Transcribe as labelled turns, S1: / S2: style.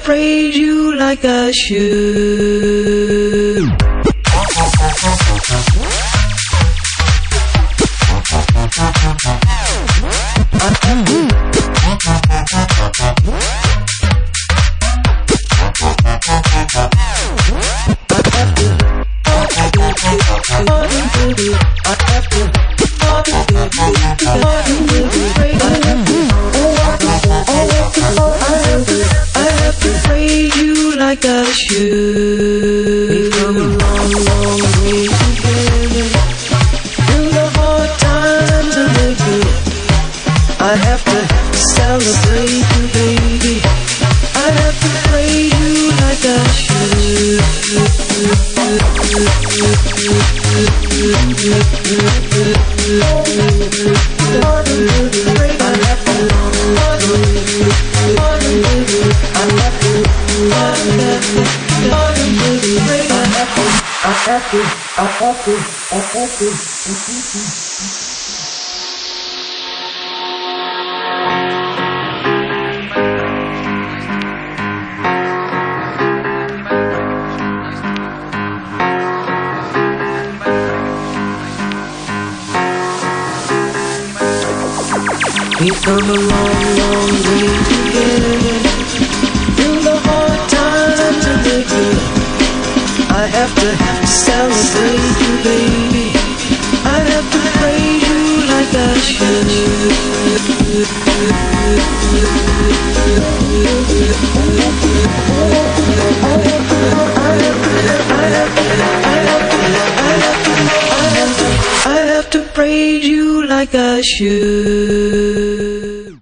S1: praise you like I should. Like I should. We've come a long, long way together. Through the hard times and the good, I have to celebrate you, baby. I have to praise you like I should. I have to. We've come a long, long way together. Through the hard times and the good, I have to celebrate you, baby. I have to praise you like I should. I have to praise you like I should.